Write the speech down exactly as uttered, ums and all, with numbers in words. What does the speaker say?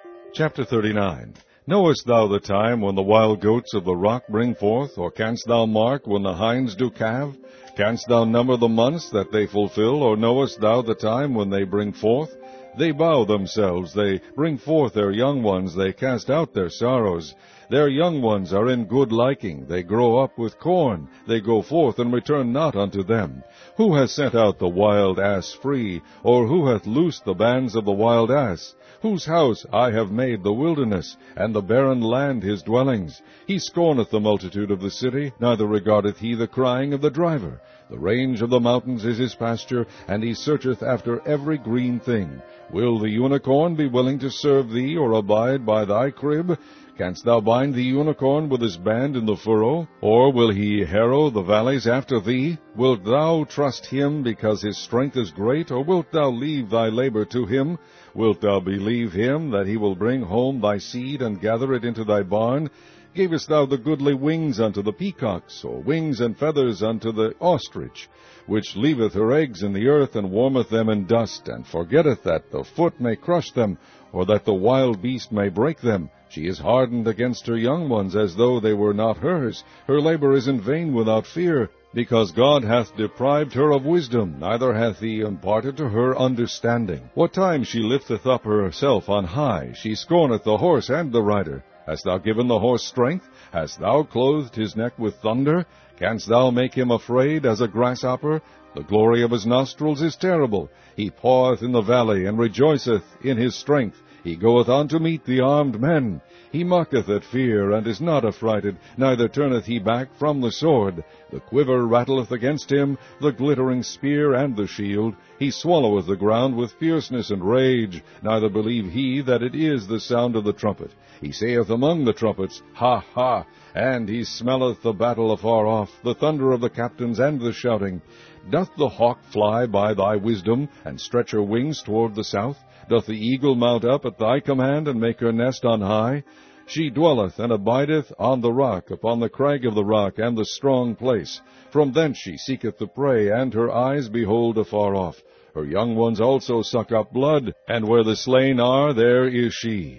Chapter thirty-nine. Knowest thou the time when the wild goats of the rock bring forth, or canst thou mark when the hinds do calve? Canst thou number the months that they fulfill, or knowest thou the time when they bring forth? They bow themselves, they bring forth their young ones, they cast out their sorrows. Their young ones are in good liking, they grow up with corn, they go forth and return not unto them. Who hath sent out the wild ass free, or who hath loosed the bands of the wild ass? Whose house I have made the wilderness, and the barren land his dwellings. He scorneth the multitude of the city, neither regardeth he the crying of the driver. The range of the mountains is his pasture, and he searcheth after every green thing. Will the unicorn be willing to serve thee, or abide by thy crib? Canst thou bind the unicorn with his band in the furrow? Or will he harrow the valleys after thee? Wilt thou trust him because his strength is great, or wilt thou leave thy labor to him? Wilt thou believe him that he will bring home thy seed and gather it into thy barn? Gavest thou the goodly wings unto the peacocks, or wings and feathers unto the ostrich, which leaveth her eggs in the earth, and warmeth them in dust, and forgetteth that the foot may crush them, or that the wild beast may break them? She is hardened against her young ones, as though they were not hers. Her labor is in vain without fear, because God hath deprived her of wisdom, neither hath he imparted to her understanding. What time she lifteth up herself on high, she scorneth the horse and the rider. Hast thou given the horse strength? Hast thou clothed his neck with thunder? Canst thou make him afraid as a grasshopper? The glory of his nostrils is terrible. He paweth in the valley, and rejoiceth in his strength. He goeth on to meet the armed men. He mocketh at fear, and is not affrighted, neither turneth he back from the sword. The quiver rattleth against him, the glittering spear and the shield. He swalloweth the ground with fierceness and rage, neither believe he that it is the sound of the trumpet. He saith among the trumpets, Ha, ha! And he smelleth the battle afar off, the thunder of the captains and the shouting. Doth the hawk fly by thy wisdom, and stretch her wings toward the south? Doth the eagle mount up at thy command, and make her nest on high? She dwelleth and abideth on the rock, upon the crag of the rock, and the strong place. From thence she seeketh the prey, and her eyes behold afar off. Her young ones also suck up blood, and where the slain are, there is she.